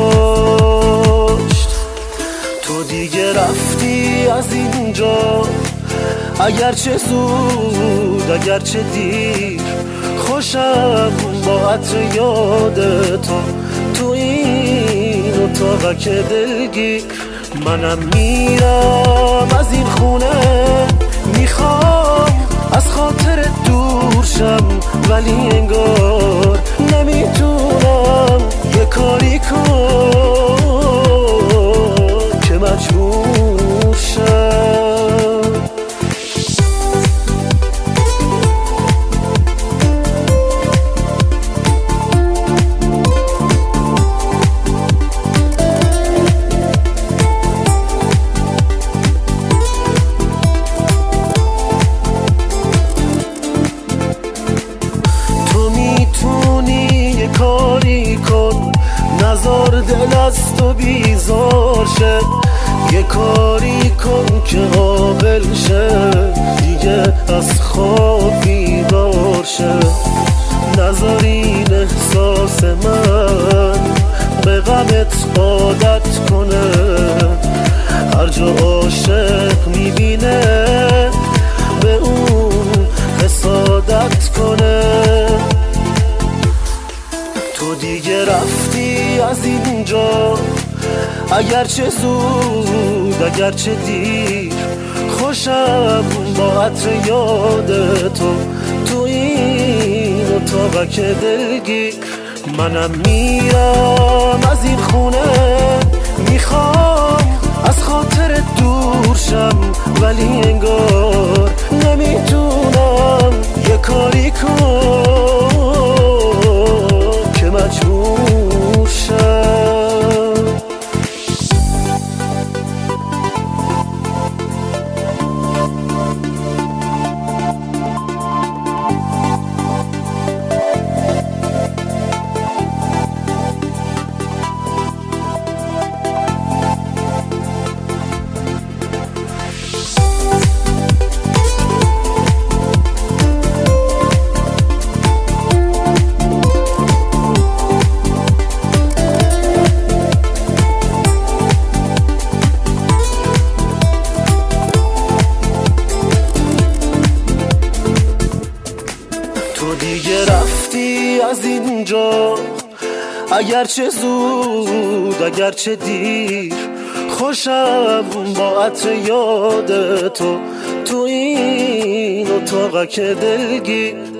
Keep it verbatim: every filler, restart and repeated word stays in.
کشت. تو دیگه رفتی از اینجا، اگرچه زود اگرچه دیر. خوشم با عطر یاد تو تو این اتاقک دلگیر. منم میرم از این خونه، میخوام از خاطر دور شم، ولی انگار نمیتونم یه کاری کن که مجبور شم. کاری کن نزار دل از تو بیزار شه، یه کاری کن که قابل شه دیگه از خواب بیدار شه. نزار این احساس من به غمت عادت کنه، هر جا عاشق میبینه به اون حسادت کنه. تو دیگه رفتی از اینجا، اگرچه زود اگرچه دیر. خوشم با عطر یاد تو تو این اتاقک دلگیر. منم میرم از این خونه، میخوام از خاطر دور شم، ولی انگار نمیتونم یه کاری کن که مجبور شم. تو دیگه رفتی از اینجا، اگرچه زود اگرچه دیر. خوشم با عطر یاد تو تو این اتاقک دلگیر.